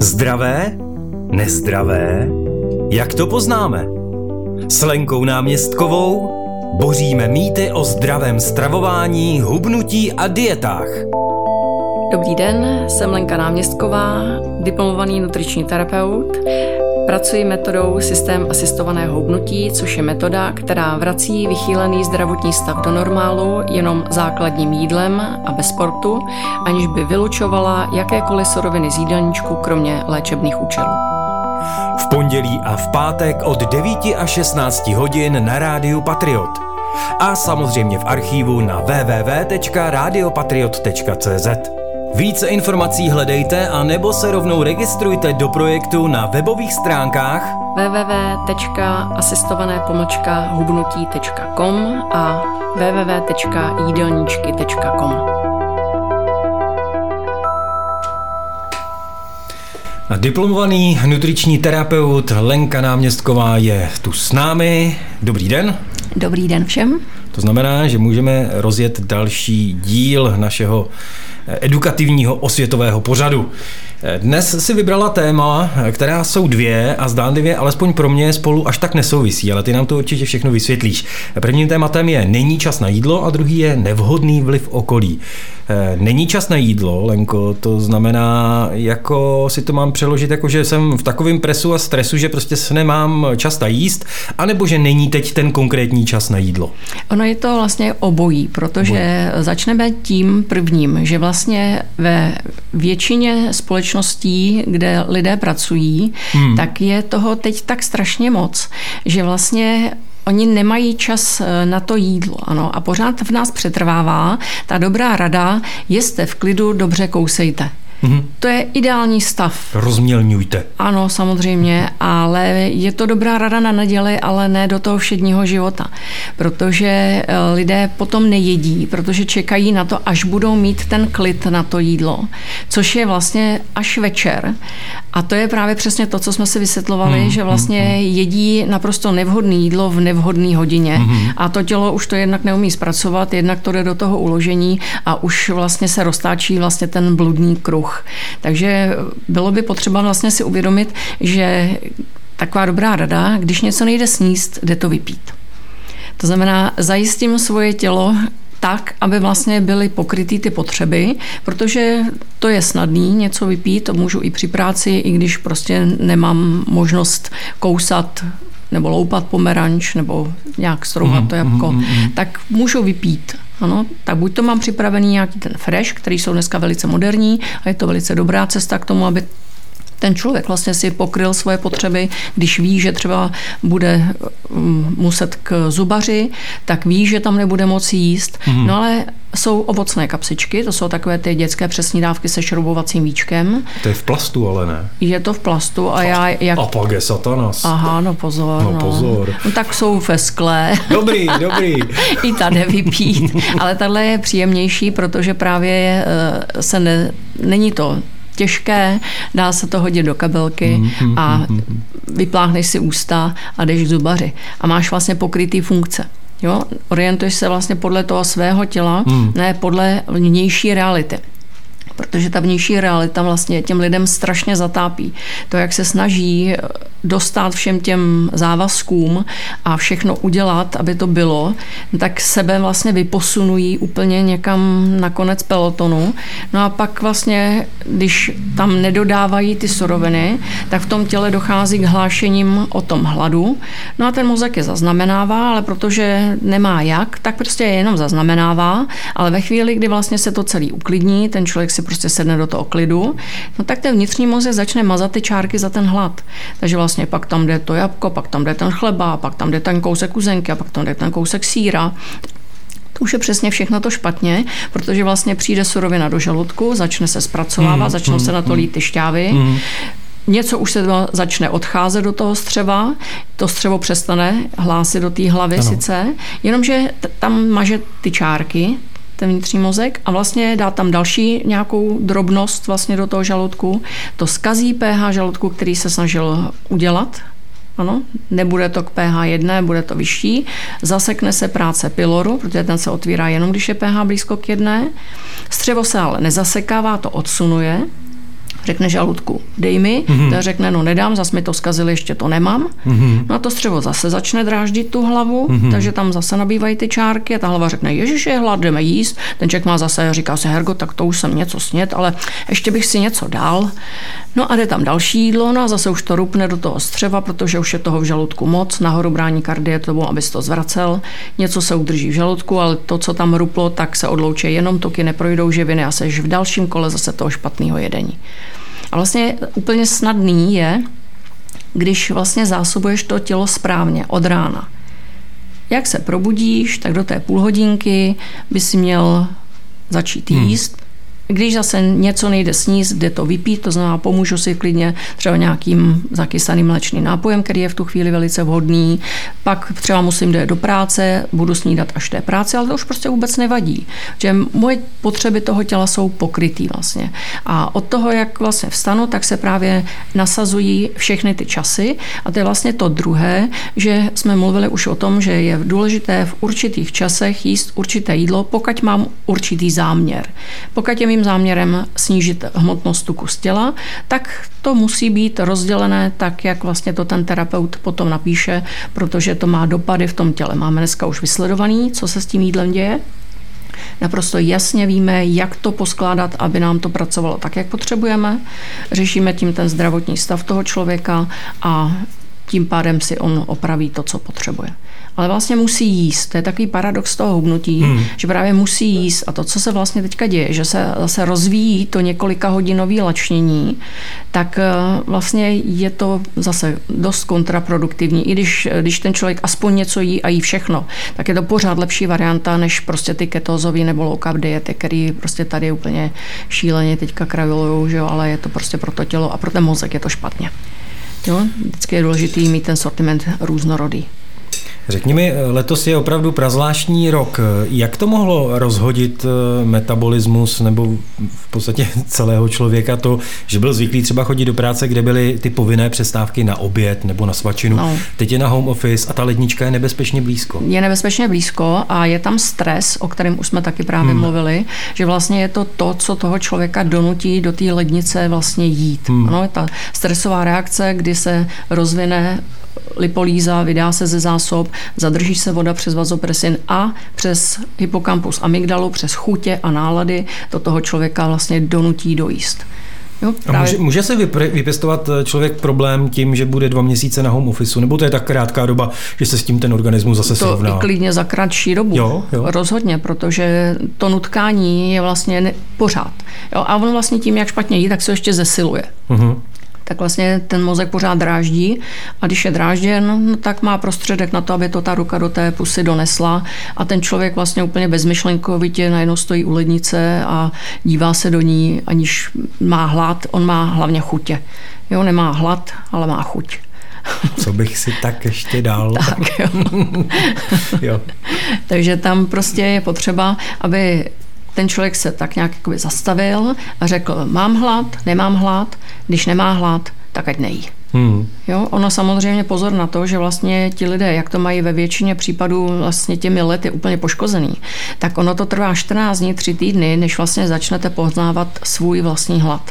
Zdravé? Nezdravé? Jak to poznáme? S Lenkou Náměstkovou boříme mýty o zdravém stravování, hubnutí a dietách. Dobrý den, jsem Lenka Náměstková, diplomovaný nutriční terapeut. Pracuji metodou systém asistovaného hubnutí, což je metoda, která vrací vychýlený zdravotní stav do normálu jenom základním jídlem a bez sportu, aniž by vylučovala jakékoliv suroviny z jídelníčku, kromě léčebných účelů. V pondělí a v pátek od 9 až 16 hodin na rádiu Patriot. A samozřejmě v archívu na www.radiopatriot.cz. Více informací hledejte a nebo se rovnou registrujte do projektu na webových stránkách www.asistované-hubnutí.com a www.jídelníčky.com. Diplomovaný nutriční terapeut Lenka Náměstková je tu s námi. Dobrý den. Dobrý den všem. To znamená, že můžeme rozjet další díl našeho edukativního osvětového pořadu. Dnes si vybrala téma, která jsou dvě a zdánlivě, alespoň pro mě, spolu až tak nesouvisí, ale ty nám to určitě všechno vysvětlíš. Prvním tématem je není čas na jídlo a druhý je nevhodný vliv okolí. Není čas na jídlo, Lenko, to znamená, jako si to mám přeložit, jako že jsem v takovém presu a stresu, že prostě se nemám čas najíst, anebo že není teď ten konkrétní čas na jídlo. Ono je to vlastně obojí, protože začneme tím prvním, že vlastně ve většině společností, kde lidé pracují, tak je toho teď tak strašně moc, že vlastně oni nemají čas na to jídlo, ano, a pořád v nás přetrvává ta dobrá rada, jeste v klidu, dobře kousejte. To je ideální stav. Rozmělňujte. Ano, samozřejmě, ale je to dobrá rada na neděli, ale ne do toho všedního života. Protože lidé potom nejedí, protože čekají na to, až budou mít ten klid na to jídlo, což je vlastně až večer. A to je právě přesně to, co jsme si vysvětlovali, že vlastně jedí naprosto nevhodné jídlo v nevhodné hodině. A to tělo už to jednak neumí zpracovat, jednak to jde do toho uložení a už vlastně se roztáčí vlastně ten bludný kruh. Takže bylo by potřeba vlastně si uvědomit, že taková dobrá rada, když něco nejde sníst, jde to vypít. To znamená, zajistím svoje tělo tak, aby vlastně byly pokrytý ty potřeby, protože to je snadný něco vypít, to můžu i při práci, i když prostě nemám možnost kousat nebo loupat pomeranč, nebo nějak strouhat to jabko, tak můžu vypít. Ano, tak buď to mám připravený nějaký ten fresh, který jsou dneska velice moderní a je to velice dobrá cesta k tomu, aby ten člověk vlastně si pokryl svoje potřeby, když ví, že třeba bude muset k zubaři, tak ví, že tam nebude moci jíst. No ale jsou ovocné kapsičky, to jsou takové ty dětské přesní dávky se šroubovacím víčkem. To je v plastu, ale ne? Je to v plastu a já... A pak je satanas. Aha, no pozor. No pozor. No, tak jsou ve skle. Dobrý. I tady vypít. Ale tahle je příjemnější, protože právě není to těžké, dá se to hodit do kabelky a vypláchneš si ústa a jdeš k zubaři. A máš vlastně pokrytý funkce. Jo? Orientuješ se vlastně podle toho svého těla, ne podle vnější reality. Protože ta vnější realita vlastně těm lidem strašně zatápí. To, jak se snaží dostat všem těm závazkům a všechno udělat, aby to bylo, tak sebe vlastně vyposunují úplně někam na konec pelotonu. No a pak vlastně, když tam nedodávají ty suroviny, tak v tom těle dochází k hlášením o tom hladu. No a ten mozek je zaznamenává, ale protože nemá jak, tak prostě je jenom zaznamenává, ale ve chvíli, kdy vlastně se to celý uklidní, ten člověk si prostě sedne do toho klidu, no tak ten vnitřní mozek začne mazat ty čárky za ten hlad. Takže vlastně pak tam jde to jabko, pak tam jde ten chleba, pak tam jde ten kousek uzenky a pak tam jde ten kousek sýra. To už je přesně všechno to špatně, protože vlastně přijde surovina do žaludku, začne se zpracovávat, začnou se na to lít ty šťávy. Něco už se začne odcházet do toho střeva, to střevo přestane hlásit do té hlavy sice, jenomže tam maže ty čárky, ten vnitřní mozek a vlastně dá tam další nějakou drobnost vlastně do toho žaludku. To zkazí pH žaludku, který se snažil udělat. Ano, nebude to k pH 1, bude to vyšší. Zasekne se práce pyloru, protože ten se otvírá jenom, když je pH blízko k 1. Střevo se ale nezasekává, to odsunuje. řekne žaludku, dej mi, ten řekne, no nedám, zas mi to zkazili, ještě to nemám. No a to střevo zase začne dráždit tu hlavu, takže tam zase nabývají ty čárky a ta hlava řekne, ježiš, je hlad, jdeme jíst. Ten člověk má zase, říká se, Hergo, tak to už jsem něco snět, ale ještě bych si něco dal. No a jde tam další jídlo, no a zase už to rupne do toho střeva, protože už je toho v žaludku moc, nahoru brání kardie tomu, abys to zvracel. Něco se udrží v žaludku, ale to, co tam ruplo, tak se odloučí jenom tuky, neprojdou živiny a seš v dalším kole zase toho špatného jedení. A vlastně úplně snadný je, když vlastně zásobuješ to tělo správně od rána. Jak se probudíš, tak do té půlhodinky by si měl začít jíst. Když zase něco nejde sníst, jde to vypít, to znamená, pomůžu si klidně třeba nějakým zakysaným mléčným nápojem, který je v tu chvíli velice vhodný. Pak třeba musím jít do práce, budu snídat až té práci, ale to už prostě vůbec nevadí. Že moje potřeby toho těla jsou pokrytý vlastně. A od toho, jak vlastně vstanu, tak se právě nasazují všechny ty časy. A to je vlastně to druhé, že jsme mluvili už o tom, že je důležité v určitých časech jíst určité jídlo, pokud mám určitý záměr. Pokud je mým záměrem snížit hmotnost tuku z těla, tak to musí být rozdělené tak, jak vlastně to ten terapeut potom napíše, protože to má dopady v tom těle. Máme dneska už vysledovaný, co se s tím jídlem děje. Naprosto jasně víme, jak to poskládat, aby nám to pracovalo tak, jak potřebujeme. Řešíme tím ten zdravotní stav toho člověka a tím pádem si on opraví to, co potřebuje. Ale vlastně musí jíst. To je takový paradox toho hubnutí, že právě musí jíst. A to, co se vlastně teďka děje, že se zase rozvíjí to několika hodinové lačnění, tak vlastně je to zase dost kontraproduktivní. I když ten člověk aspoň něco jí a jí všechno, tak je to pořád lepší varianta, než prostě ty ketózový nebo low carb diety, který prostě tady úplně šíleně teďka kravilujou, že jo, ale je to prostě pro to tělo a pro ten mozek je to špatně. Jo? Vždycky je důležité mít ten sortiment různorodý. Řekni mi, letos je opravdu prazvláštní rok. Jak to mohlo rozhodit metabolismus nebo v podstatě celého člověka to, že byl zvyklý třeba chodit do práce, kde byly ty povinné přestávky na oběd nebo na svačinu. No. Teď je na home office a ta lednička je nebezpečně blízko. Je nebezpečně blízko a je tam stres, o kterém už jsme taky právě mluvili, že vlastně je to, co toho člověka donutí do té lednice vlastně jít. Ano, ta stresová reakce, kdy se rozvine lipolýza, vydá se ze zásob, zadrží se voda přes vazopresin a přes hypokampus amygdalu, přes chutě a nálady to toho člověka vlastně donutí dojíst. Jo, právě... A může se vypěstovat člověk problém tím, že bude 2 měsíce na home officeu, nebo to je tak krátká doba, že se s tím ten organismus zase srovná? To i klidně za kratší dobu. Jo. Rozhodně, protože to nutkání je vlastně pořád. Jo, a on vlastně tím, jak špatně jí, tak se ještě zesiluje. Tak vlastně ten mozek pořád dráždí a když je drážděn, no, tak má prostředek na to, aby to ta ruka do té pusy donesla a ten člověk vlastně úplně bezmyšlenkovitě najednou stojí u lednice a dívá se do ní, aniž má hlad, on má hlavně chutě. Jo, nemá hlad, ale má chuť. Co bych si tak ještě dal. Tak jo. Jo. Takže tam prostě je potřeba, aby ten člověk se tak nějak jakoby zastavil a řekl, mám hlad, nemám hlad, když nemá hlad, tak ať nejí. Jo, ono samozřejmě pozor na to, že vlastně ti lidé, jak to mají ve většině případů vlastně těmi lety úplně poškozený, tak ono to trvá 14 dní, 3 týdny, než vlastně začnete poznávat svůj vlastní hlad.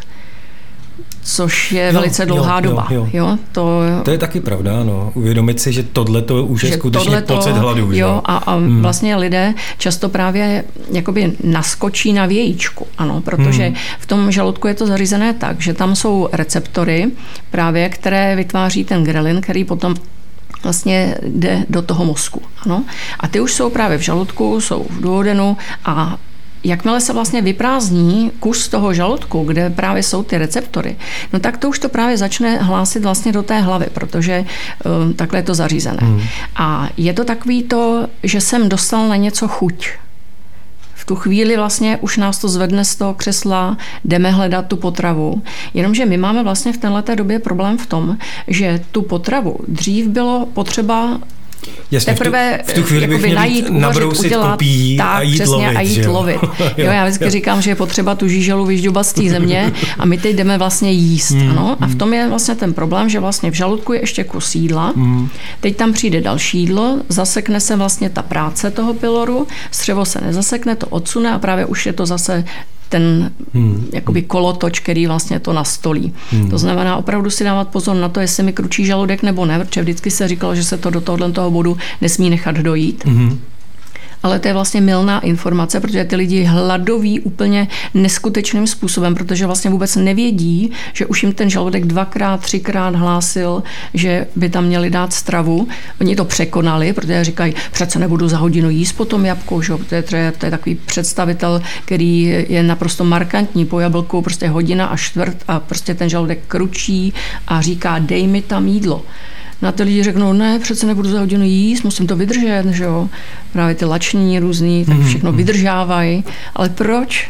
Což je velice dlouhá doba. Jo, to je taky pravda, no. Uvědomit si, že tohle to už je skutečně pocit hladu. Jo, a vlastně lidé často právě jakoby naskočí na vějíčku, ano, protože v tom žaludku je to zařízené tak, že tam jsou receptory právě, které vytváří ten grelin, který potom vlastně jde do toho mozku. Ano. A ty už jsou právě v žaludku, jsou v duodenu a jakmile se vlastně vyprázdní kus toho žaludku, kde právě jsou ty receptory, no tak to už to právě začne hlásit vlastně do té hlavy, protože takhle je to zařízené. A je to takový to, že jsem dostal na něco chuť. V tu chvíli vlastně už nás to zvedne z toho křesla, jdeme hledat tu potravu. Jenomže my máme vlastně v téhleté době problém v tom, že tu potravu dřív bylo potřeba jasně, teprve v tu chvíli bych najít, nabrousit udělat, kopí tak, a jít přesně, lovit. A jít lovit. Jo, já vždycky říkám, že je potřeba tu žíželu vyžďubat z té země a my teď jdeme vlastně jíst. Ano? A v tom je vlastně ten problém, že vlastně v žaludku je ještě kus jídla, teď tam přijde další jídlo, zasekne se vlastně ta práce toho pyloru, střevo se nezasekne, to odsune a právě už je to zase ten jakoby kolotoč, který vlastně to nastolí. To znamená opravdu si dávat pozor na to, jestli mi kručí žaludek nebo ne, protože vždycky se říkalo, že se to do tohoto bodu nesmí nechat dojít. Ale to je vlastně mylná informace, protože ty lidi hladoví úplně neskutečným způsobem, protože vlastně vůbec nevědí, že už jim ten žaludek 2x, 3x hlásil, že by tam měli dát stravu. Oni to překonali, protože říkají, přece nebudu za hodinu jíst po tom jabku, že? To je takový představitel, který je naprosto markantní po jablku, prostě 1 hodina a 1/4 a prostě ten žaludek kručí a říká, dej mi tam jídlo. Na ty lidi řeknou, ne, přece nebudu za hodinu jíst, musím to vydržet, že jo. Právě ty lační různý, tak všechno vydržávají. Ale proč?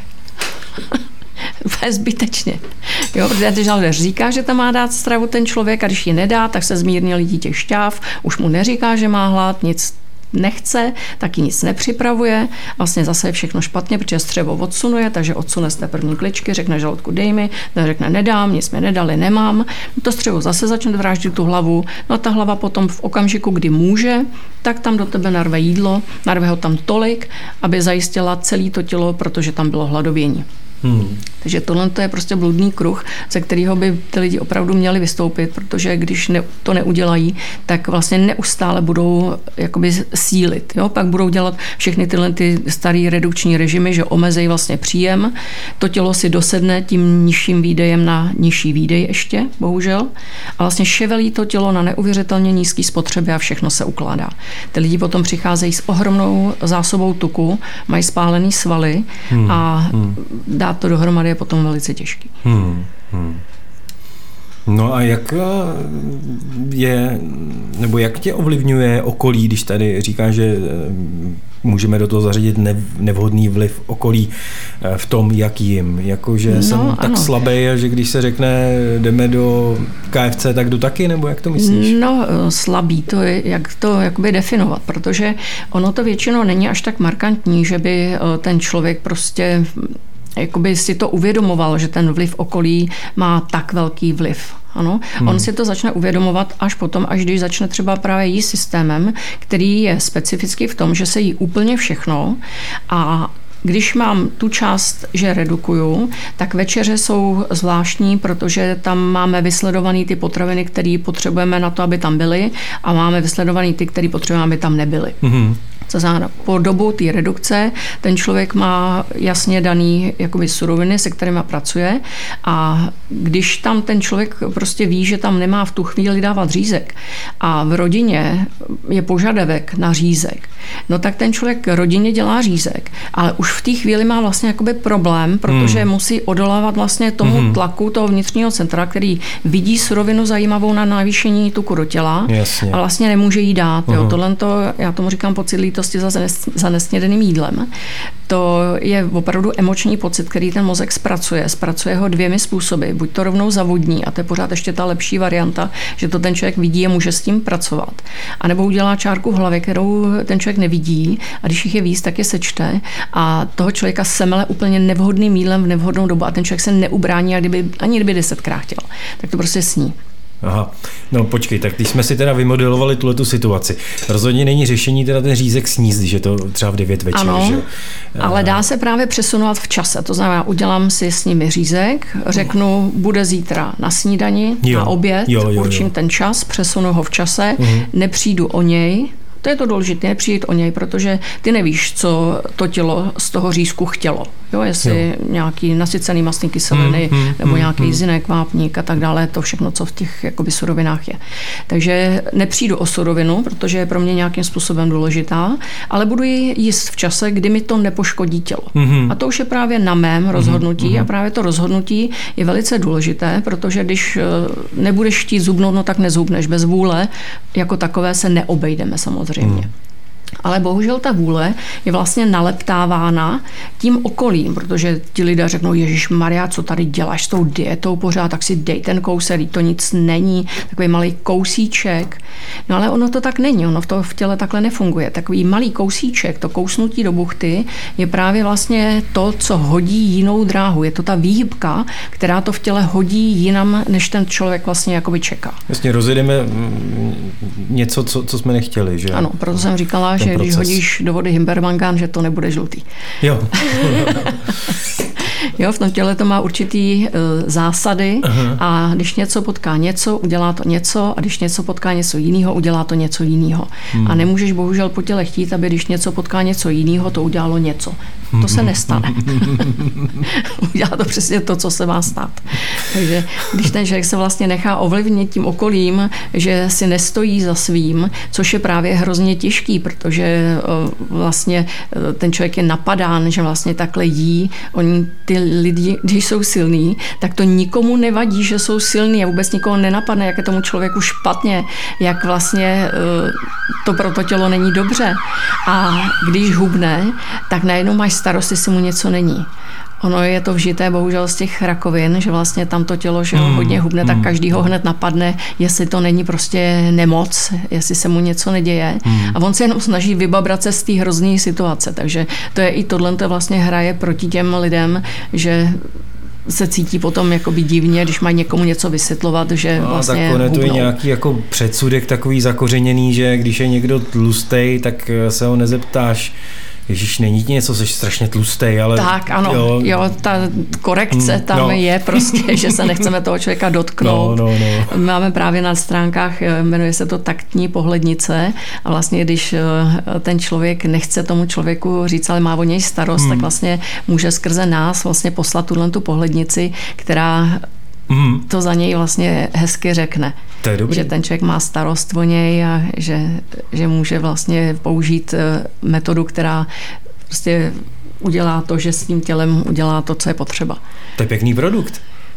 Zbytečně. Jo, protože ten žaludek říká, že tam má dát stravu ten člověk a když ji nedá, tak se zmírnil dítě šťáv, už mu neříká, že má hlad, nic nechce, taky nic nepřipravuje. Vlastně zase je všechno špatně, protože střevo odsunuje, takže odsune z té první kličky, řekne žaludku dej mi, ten řekne nedám, nic mi nedali, nemám. To střevo zase začne dráždit tu hlavu, no a ta hlava potom v okamžiku, kdy může, tak tam do tebe narve jídlo, narve ho tam tolik, aby zajistila celé to tělo, protože tam bylo hladovění. Takže tohle je prostě bludný kruh, ze kterého by ty lidi opravdu měli vystoupit, protože když to neudělají, tak vlastně neustále budou jakoby sílit. Jo? Pak budou dělat všechny tyhle ty starý redukční režimy, že omezejí vlastně příjem. To tělo si dosedne tím nižším výdejem na nižší výdej ještě, bohužel. A vlastně ševelí to tělo na neuvěřitelně nízký spotřeby a všechno se ukládá. Ty lidi potom přicházejí s ohromnou zásobou tuku, mají spálený svaly a dát to dohromady je potom velice těžký. No a jak jak tě ovlivňuje okolí, když tady říkáš, že můžeme do toho zařadit nevhodný vliv okolí v tom, jak jim. Jakože jsem tak slabý, že když se řekne jdeme do KFC, tak jdu taky, nebo jak to myslíš? No slabý, to je, jak to jakoby definovat, protože ono to většinou není až tak markantní, že by ten člověk prostě jakoby si to uvědomoval, že ten vliv okolí má tak velký vliv. Ano, on si to začne uvědomovat až potom, až když začne třeba právě jíst systémem, který je specifický v tom, že se jí úplně všechno a když mám tu část, že redukuju, tak večeře jsou zvláštní, protože tam máme vysledovaný ty potraviny, které potřebujeme na to, aby tam byly a máme vysledovaný ty, které potřebujeme, aby tam nebyly. To znamená, po dobu té redukce ten člověk má jasně daný jakoby suroviny, se kterými pracuje a když tam ten člověk prostě ví, že tam nemá v tu chvíli dávat řízek a v rodině je požadavek na řízek, no tak ten člověk rodině dělá řízek, ale už v té chvíli má vlastně jakoby problém, protože musí odolávat vlastně tomu tlaku toho vnitřního centra, který vidí surovinu zajímavou na navýšení tuku do těla. Jasně. A vlastně nemůže jí dát. Jo. Tohle já tomu říkám pocit lítosti za nesnědeným jídlem. To je opravdu emoční pocit, který ten mozek zpracuje. Zpracuje ho 2 způsoby. Buď to rovnou zavodní, a to je pořád ještě ta lepší varianta, že to ten člověk vidí a může s tím pracovat. A nebo udělá čárku v hlavě, kterou ten člověk nevidí a když jich je víc, tak je sečte a toho člověka semele úplně nevhodným jídlem v nevhodnou dobu a ten člověk se neubrání, ani kdyby 10krát chtěl. Tak to prostě sní. Aha, no počkej, tak když jsme si teda vymodelovali tuhletu situaci, rozhodně není řešení teda ten řízek sníst, když je to třeba v 9 večer, ano, že? Ale dá se právě přesunovat v čase, to znamená, udělám si s nimi řízek, řeknu, bude zítra na snídani, na oběd, určím ten čas, přesunu ho v čase, nepřijdu o něj. To je to důležité, nepřijít o něj, protože ty nevíš, co to tělo z toho řízku chtělo. Jo, jestli nějaký nasycený mastný kyseliny nebo nějaký zinek, vápník a tak dále, to všechno, co v těch jakoby surovinách je. Takže nepřijdu o surovinu, protože je pro mě nějakým způsobem důležitá, ale budu ji jíst v čase, kdy mi to nepoškodí tělo. A to už je právě na mém rozhodnutí a právě to rozhodnutí je velice důležité, protože když nebudeš chtít zubnout, no tak nezubneš. Bez vůle jako takové se neobejdeme samozřejmě. Ale bohužel ta vůle je vlastně naleptávána tím okolím, protože ti lidé řeknou, Ježišmarja, co tady děláš s tou dietou pořád, tak si dej ten kousek, to nic není, takový malý kousíček. No ale ono to tak není, ono v těle takhle nefunguje. Takový malý kousíček, to kousnutí do buchty je právě vlastně to, co hodí jinou dráhu. Je to ta výhybka, která to v těle hodí jinam, než ten člověk vlastně jakoby čeká. Vlastně rozjedeme něco, co jsme nechtěli, že? Ano, proto jsem říkala, že když hodíš do vody himbermangán, že to nebude žlutý. Jo. Jo, v tom těle to má určitý zásady a když něco potká něco, udělá to něco a když něco potká něco jiného, udělá to něco jiného. A nemůžeš bohužel po těle chtít, aby když něco potká něco jiného, to udělalo něco. To se nestane. Udělá to přesně to, co se má stát. Takže když ten člověk se vlastně nechá ovlivnit tím okolím, že si nestojí za svým, což je právě hrozně těžký, protože vlastně ten člověk je napadán, že vlastně takhle jí. Oni ty lidi, když jsou silní, tak to nikomu nevadí, že jsou silní a vůbec nikoho nenapadne, jak je tomu člověku špatně, jak vlastně to pro to tělo není dobře. A když hubne, tak najednou máš starost, jestli mu něco není. Ono je to vžité bohužel z těch rakovin, že vlastně tam to tělo, že hodně hubne, tak každýho hned napadne, jestli to není prostě nemoc, jestli se mu něco neděje. A on se jenom snaží vybabrat se z té hrozné situace. Takže to je i tohle, to vlastně hraje proti těm lidem, že se cítí potom jakoby divně, když mají někomu něco vysvětlovat, že vlastně tak to je nějaký jako předsudek takový zakořeněný, že když je někdo tlustej, tak se ho nezeptáš, Ježíš, není ti něco, jsi strašně tlustej, ale... Tak, ano, jo ta korekce tam je prostě, že se nechceme toho člověka dotknout. Máme právě na stránkách, jmenuje se to taktní pohlednice a vlastně, když ten člověk nechce tomu člověku říct, ale má o něj starost, tak vlastně může skrze nás vlastně poslat tu pohlednici, která to za něj vlastně hezky řekne. To je dobrý. Že ten člověk má starost o něj a že může vlastně použít metodu, která prostě udělá to, že s tím tělem udělá to, co je potřeba. To je pěkný produkt.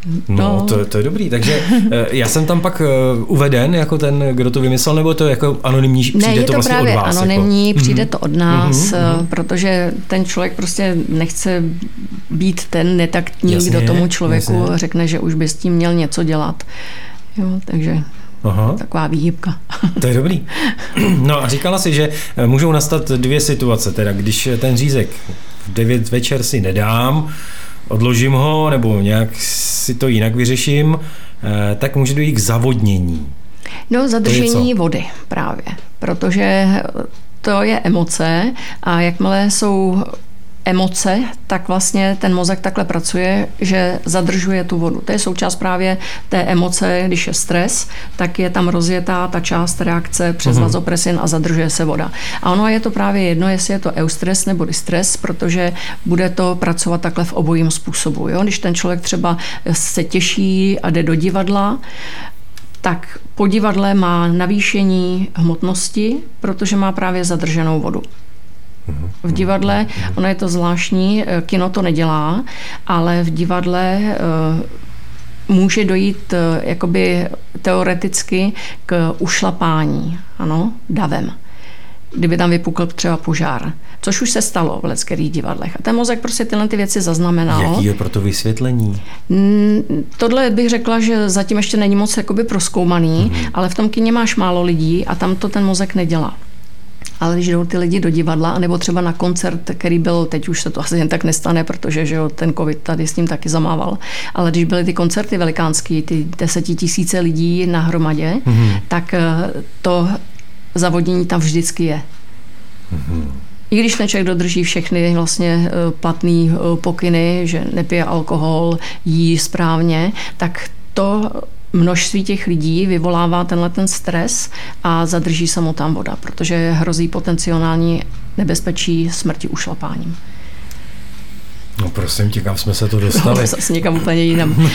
No. To je dobrý. Takže já jsem tam pak uveden jako ten, kdo to vymyslel, nebo to jako anonymní, přijde to vlastně od vás? Ne, je to právě anonymní, jako... přijde to od nás, protože ten člověk prostě nechce být ten netaktní, kdo tomu člověku řekne, že už by s tím měl něco dělat. Jo, takže... taková výhybka. To je dobrý. No a říkala si, že můžou nastat dvě situace, teda když ten řízek v 9 večer si nedám, odložím ho, nebo nějak si to jinak vyřeším, tak může dojít k zavodnění. No, zadržení vody právě, protože to je emoce a jakmile jsou emoce, tak vlastně ten mozek takhle pracuje, že zadržuje tu vodu. To je součást právě té emoce, když je stres, tak je tam rozjetá ta část reakce přes vazopresin a zadržuje se voda. A ono je to právě jedno, jestli je to eustres nebo distres, protože bude to pracovat takhle v obojím způsobu. Jo? Když ten člověk třeba se těší a jde do divadla, tak po divadle má navýšení hmotnosti, protože má právě zadrženou vodu. V divadle, ono je to zvláštní, kino to nedělá, ale v divadle může dojít jakoby teoreticky k ušlapání, ano, davem. Kdyby tam vypukl třeba požár, což už se stalo v leckých divadlech. A ten mozek prostě tyhle ty věci zaznamenal. Jaký je pro to vysvětlení? Tohle bych řekla, že zatím ještě není moc jakoby prozkoumaný, ale v tom kině máš málo lidí a tam to ten mozek nedělá. Ale když jdou ty lidi do divadla, nebo třeba na koncert, který byl, teď už se to asi jen tak nestane, protože že jo, ten covid tady s ním taky zamával, ale když byly ty koncerty velikánský, ty 10 000 lidí na hromadě, tak to zavodnění tam vždycky je. I když ten člověk dodrží všechny vlastně platné pokyny, že nepije alkohol, jí správně, tak to množství těch lidí vyvolává tenhle ten stres a zadrží se mu tam voda, protože hrozí potenciální nebezpečí smrti ušlapáním. No prosím tě, kam jsme se to dostali? No, zase někam úplně jinam.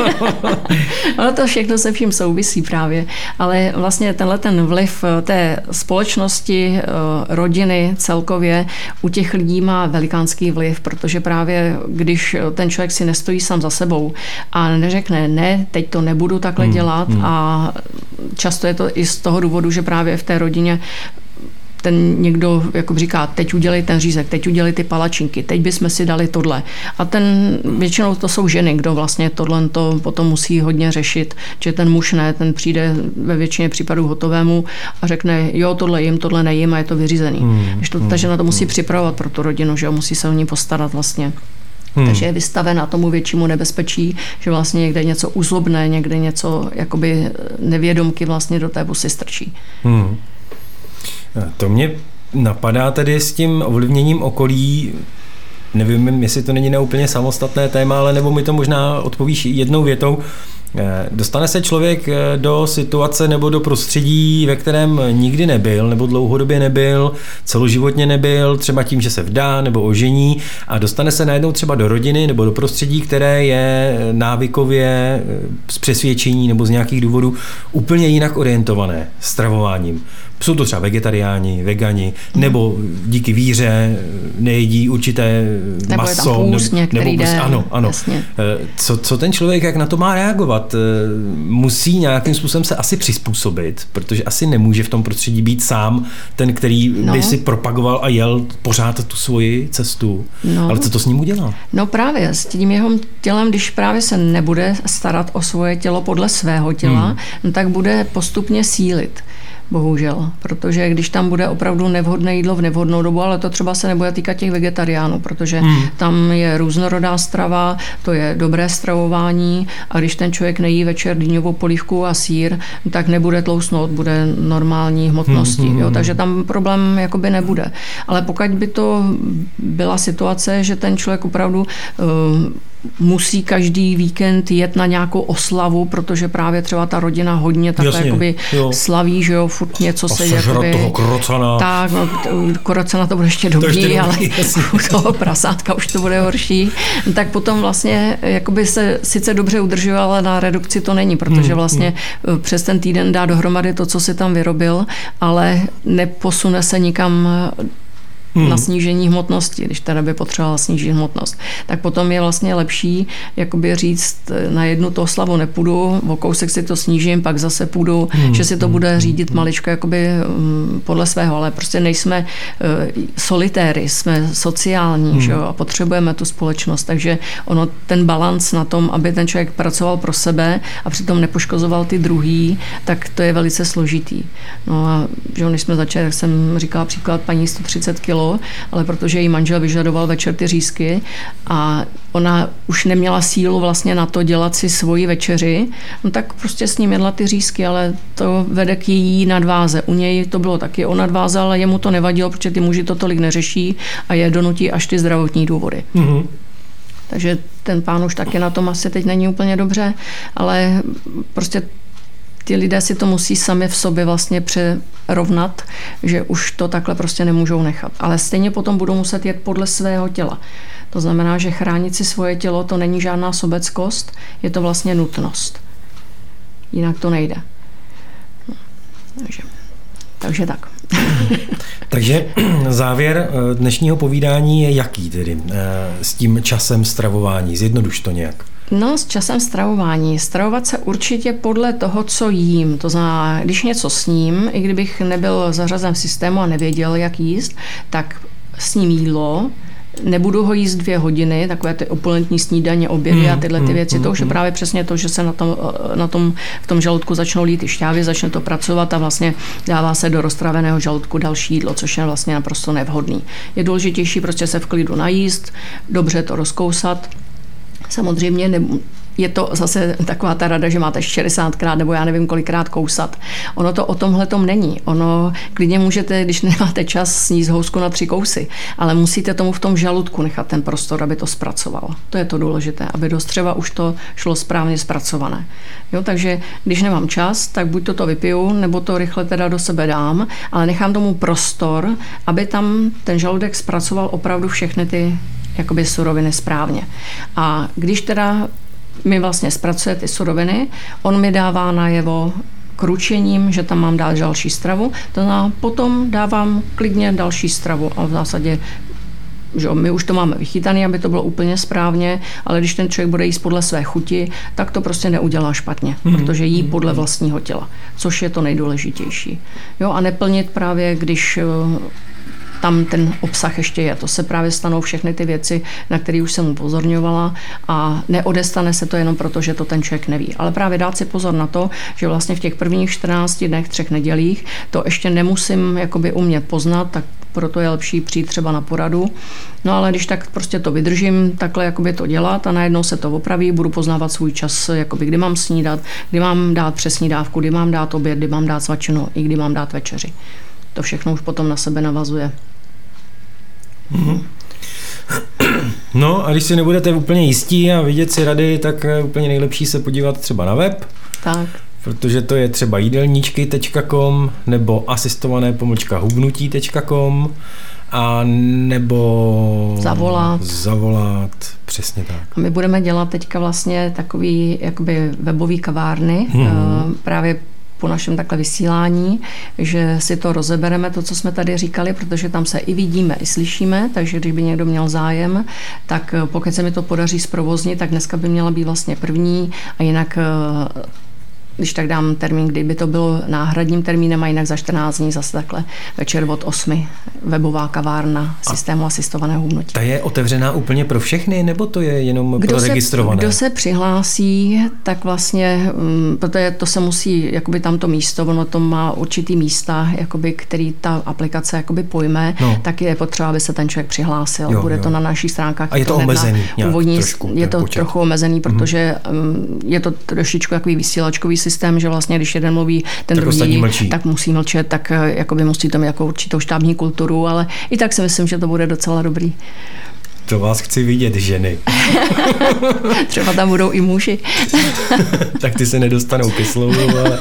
Ono to všechno se vším souvisí právě, ale vlastně tenhle ten vliv té společnosti, rodiny celkově u těch lidí má velikánský vliv, protože právě když ten člověk si nestojí sám za sebou a neřekne, ne, teď to nebudu takhle dělat a často je to i z toho důvodu, že právě v té rodině ten někdo jako říká, teď udělej ten řízek, teď udělej ty palačinky, teď bychom si dali tohle. A většinou to jsou ženy, kdo vlastně tohle to potom musí hodně řešit, že ten muž ne, ten přijde ve většině případů hotovému a řekne, jo, tohle jim, tohle nejím a je to vyřízený. Ta žena to musí připravovat pro tu rodinu, že jo, musí se o ní postarat vlastně. Takže je vystavena tomu většímu nebezpečí, že vlastně někde něco uzlobne, někde něco jakoby nevědomky vlastně do té busy strčí. To mě napadá tedy s tím ovlivněním okolí nevím, jestli to není na úplně samostatné téma, ale nebo mi to možná odpovíš jednou větou. Dostane se člověk do situace nebo do prostředí, ve kterém nikdy nebyl, nebo dlouhodobě nebyl, celoživotně nebyl, třeba tím, že se vdá nebo ožení a dostane se najednou třeba do rodiny nebo do prostředí, které je návykově z přesvědčení nebo z nějakých důvodů úplně jinak orientované stravováním. Jsou to třeba vegetariáni, vegani, nebo díky víře nejedí určité nebo maso. Nebo je tam půst některý den. Ano. Co ten člověk, jak na to má reagovat? Musí nějakým způsobem se asi přizpůsobit, protože asi nemůže v tom prostředí být sám ten, který by si propagoval a jel pořád tu svoji cestu. Ale co to s ním udělá? No právě, s tím jeho tělem, když právě se nebude starat o svoje tělo podle svého těla, tak bude postupně sílit. Bohužel, protože když tam bude opravdu nevhodné jídlo v nevhodnou dobu, ale to třeba se nebude týkat těch vegetariánů, protože tam je různorodá strava, to je dobré stravování a když ten člověk nejí večer dýňovou polívku a sýr, tak nebude tlousnout, bude normální hmotnosti. Takže tam problém jakoby nebude. Ale pokud by to byla situace, že ten člověk opravdu musí každý víkend jet na nějakou oslavu, protože právě třeba ta rodina hodně takhle jakoby slaví, že jo, furt něco se jakoby... toho krocana. Tak, no, krocana to bude ještě dobrý, ale u toho prasátka už to bude horší. Tak potom vlastně jakoby se sice dobře udržuje, ale na redukci to není, protože vlastně přes ten týden dá dohromady to, co si tam vyrobil, ale neposune se nikam na snížení hmotnosti, když teda by potřebovala snížit hmotnost. Tak potom je vlastně lepší jakoby říct, na jednu to oslavu nepůjdu, o kousek si to snížím, pak zase půjdu, že si to bude řídit maličko jakoby podle svého, ale prostě nejsme solitéry, jsme sociální, že jo, a potřebujeme tu společnost, takže ono ten balanc na tom, aby ten člověk pracoval pro sebe a přitom nepoškozoval ty druhý, tak to je velice složitý. No a že jo, než jsme začali, jak jsem říkala příklad paní 130 kg, ale protože její manžel vyžadoval večer ty řízky a ona už neměla sílu vlastně na to dělat si svoji večeři, no tak prostě s ním jedla ty řízky, ale to vede k její nadváze. U něj to bylo taky o nadváze, ale jemu to nevadilo, protože ty muži to tolik neřeší a je donutí až ty zdravotní důvody. Takže ten pán už taky na tom asi teď není úplně dobře, ale prostě ty lidé si to musí sami v sobě vlastně přerovnat, že už to takhle prostě nemůžou nechat. Ale stejně potom budou muset jet podle svého těla. To znamená, že chránit si svoje tělo, to není žádná sobeckost, je to vlastně nutnost. Jinak to nejde. Takže tak. Takže závěr dnešního povídání je jaký tedy s tím časem stravování? Zjednoduš to nějak. No, s časem stravování. Stravovat se určitě podle toho, co jím. To znamená, když něco sním, i kdybych nebyl zařazen v systému a nevěděl, jak jíst, tak sním jídlo, nebudu ho jíst 2 hodiny, takové ty opulentní snídaně, obědy a tyhle ty věci. To už je právě přesně to, že se v tom žaludku začnou lít ty šťávy, začne to pracovat a vlastně dává se do roztraveného žaludku další jídlo, což je vlastně naprosto nevhodný. Je důležitější prostě se v klidu najíst, dobře to rozkousat. Samozřejmě je to zase taková ta rada, že máte 60krát nebo já nevím kolikrát kousat. Ono to o tomhletom není. Ono klidně můžete, když nemáte čas, sníst housku na 3 kousy, ale musíte tomu v tom žaludku nechat ten prostor, aby to zpracoval. To je to důležité, aby do střeva už to šlo správně zpracované. Jo, takže když nemám čas, tak buď to vypiju, nebo to rychle teda do sebe dám, ale nechám tomu prostor, aby tam ten žaludek zpracoval opravdu všechny ty jakoby suroviny správně. A když teda mi vlastně zpracuje ty suroviny, on mi dává najevo kručením, že tam mám dát další stravu, to znamená, potom dávám klidně další stravu a v zásadě že my už to máme vychytané, aby to bylo úplně správně, ale když ten člověk bude jíst podle své chuti, tak to prostě neudělá špatně, protože jí podle vlastního těla, což je to nejdůležitější. Jo, a neplnit právě, když tam ten obsah ještě je. To se právě stanou všechny ty věci, na které už jsem upozorňovala a neodestane se to jenom proto, že to ten člověk neví. Ale právě dát si pozor na to, že vlastně v těch prvních 14 dnech, 3 nedělích to ještě nemusím jakoby umět poznat, tak proto je lepší přijít třeba na poradu. No ale když tak prostě to vydržím, takhle jakoby to dělat a najednou se to opraví, budu poznávat svůj čas, jakoby kdy mám snídat, kdy mám dát přesní dávku, kdy mám dát oběd, kdy mám dát svačinu i kdy mám dát večeři. To všechno už potom na sebe navazuje. No a když si nebudete úplně jistí a vidět si rady, tak úplně nejlepší se podívat třeba na web. Tak. Protože to je třeba jídelníčky.com nebo asistované-hubnutí.com a nebo zavolat, přesně tak. A my budeme dělat teďka vlastně takový jakoby webový kavárny, právě po našem takhle vysílání, že si to rozebereme, to, co jsme tady říkali, protože tam se i vidíme, i slyšíme, takže když by někdo měl zájem, tak pokud se mi to podaří zprovoznit, tak dneska by měla být vlastně první a jinak když tak dám termín, kdyby to bylo náhradním termínem a jinak za 14 dní zase takhle večer od 8 webová kavárna systému asistovaného hubnutí. Ta je otevřená úplně pro všechny, nebo to je jenom pro registrované? Kdo se přihlásí, tak vlastně, protože to se musí, jakoby tamto místo, ono to má určitý místa, jakoby, který ta aplikace jakoby pojme, tak je potřeba, aby se ten člověk přihlásil. Bude to na našich stránkách. A je to omezený trošku, je to trochu omezený, protože je to trošičku takový vysílačkový systém, že vlastně, když jeden mluví, ten tak druhý, tak musí mlčet, tak jakoby musí to mít jako určitou štábní kulturu, ale i tak si myslím, že to bude docela dobrý. To vás chci vidět, ženy. Třeba tam budou i muži. Tak ty se nedostanou ke slovu, ale...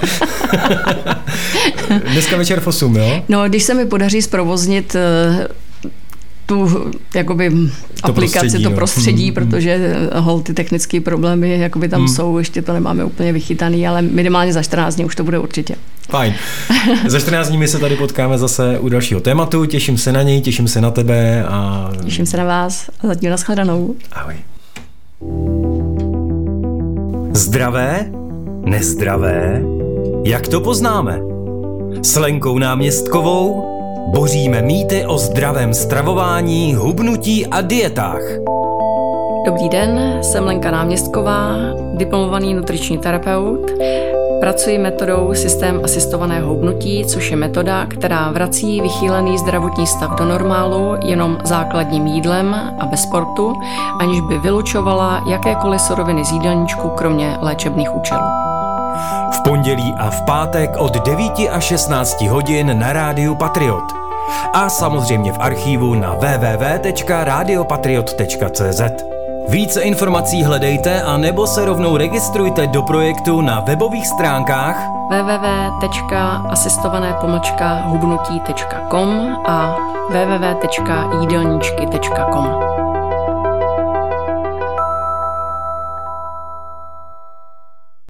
Dneska večer v 8, jo? No, když se mi podaří zprovoznit tu jakoby aplikaci, to prostředí, protože ty technické problémy jakoby tam jsou, ještě to nemáme úplně vychytaný, ale minimálně za 14 dní už to bude určitě. Fajn. Za 14 dní my se tady potkáme zase u dalšího tématu, těším se na něj, těším se na tebe a... Těším se na vás a zatím nashledanou. Ahoj. Zdravé? Nezdravé? Jak to poznáme? S Lenkou Náměstkovou boříme mýty o zdravém stravování, hubnutí a dietách. Dobrý den, jsem Lenka Náměstková, diplomovaný nutriční terapeut. Pracuji metodou systém asistovaného hubnutí, což je metoda, která vrací vychýlený zdravotní stav do normálu jenom základním jídlem a bez sportu, aniž by vylučovala jakékoliv suroviny z jídelníčku, kromě léčebných účelů. V pondělí a v pátek od 9 až 16 hodin na Rádiu Patriot. A samozřejmě v archívu na www.radiopatriot.cz. Více informací hledejte a nebo se rovnou registrujte do projektu na webových stránkách www.asistované-hubnutí.com a www.jídelníčky.com.